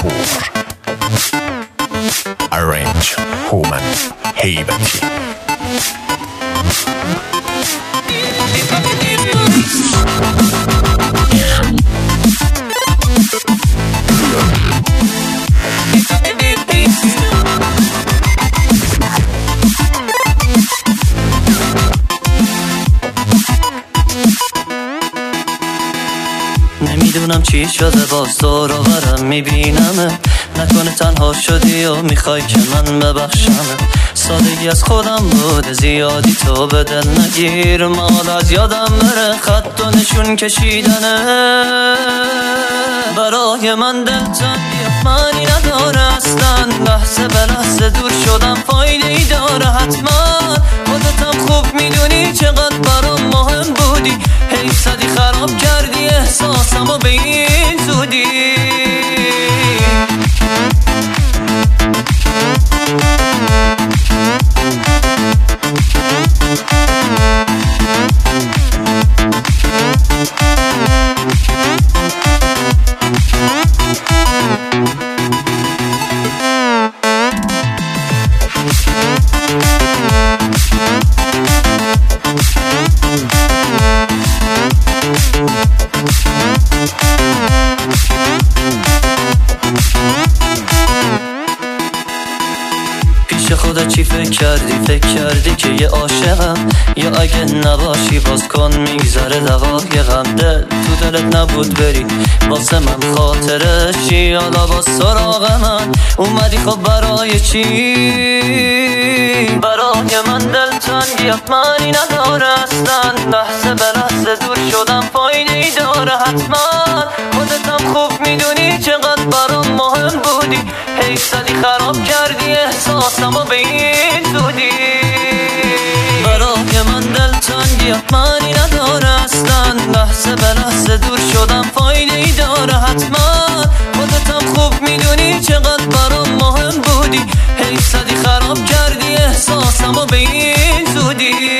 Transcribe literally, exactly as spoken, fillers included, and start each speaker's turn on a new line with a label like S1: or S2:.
S1: پور. Arrange هومن هیبتی.
S2: نمیدونم چی شده باز دور و برم میبینمه، نکنه تنها شدی و میخوای که من ببخشمه. سادگی از خودم بوده زیادی تو به دل نگیر، مال از یادم بره خط و نشون کشیدنه. برای من دلتنگی معنی نداره اصلا، لحظه به لحظه دور شدم فایده ای داره حتما. خودتم خوب میدونی چقدر برام مهم بودی، هی صدی خراب کردی احساسمو به این زودی. پیش خودت چی فکر کردی؟ فکر کردی که یه عاشقم، یا اگه نباشی باز کن میگذره دقایقم. دل تو دلت نبود بری واسه من خاطرشی، حالا با سراغ من اومدی خب برای چی؟ برای من دلتنگی معنی نداره اصلا، لحظه به لحظه دور شدم فایده ای داره حتما. خودتم خوب میدونی چقدر برام مهم بودی، هی صدی خراب کردی احساسمو به این زودی. برای من دلتنگی معنی نداره اصلا، لحظه به لحظه دور شدم فایده ای داره حتما. خودتم خوب میدونی چقدر برام مهم بودی، هی صدی خراب کردی احساسمو به این زودی.